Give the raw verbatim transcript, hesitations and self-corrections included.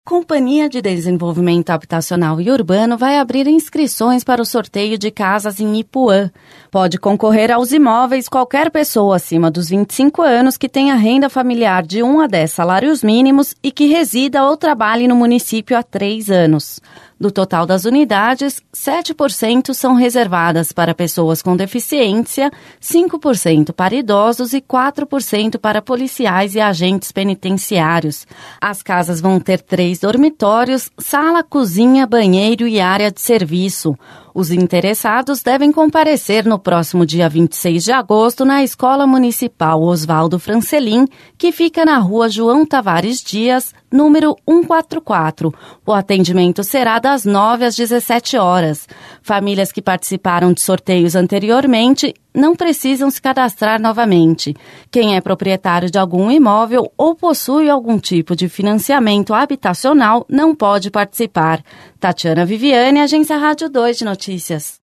Companhia de Desenvolvimento Habitacional e Urbano vai abrir inscrições para o sorteio de casas em Ipuã. Pode concorrer aos imóveis qualquer pessoa acima dos vinte e cinco anos que tenha renda familiar de um a dez salários mínimos e que resida ou trabalhe no município há três anos. Do total das unidades, sete por cento são reservadas para pessoas com deficiência, cinco por cento para idosos e quatro por cento para policiais e agentes penitenciários. As casas vão ter três dormitórios, sala, cozinha, banheiro e área de serviço. Os interessados devem comparecer no próximo dia vinte e seis de agosto na Escola Municipal Oswaldo Francelin, que fica na rua João Tavares Dias, número cento e quarenta e quatro. O atendimento será das nove às dezessete horas. Famílias que participaram de sorteios anteriormente não precisam se cadastrar novamente. Quem é proprietário de algum imóvel ou possui algum tipo de financiamento habitacional não pode participar. Tatiana Viviane, Agência Rádio dois de Notícias.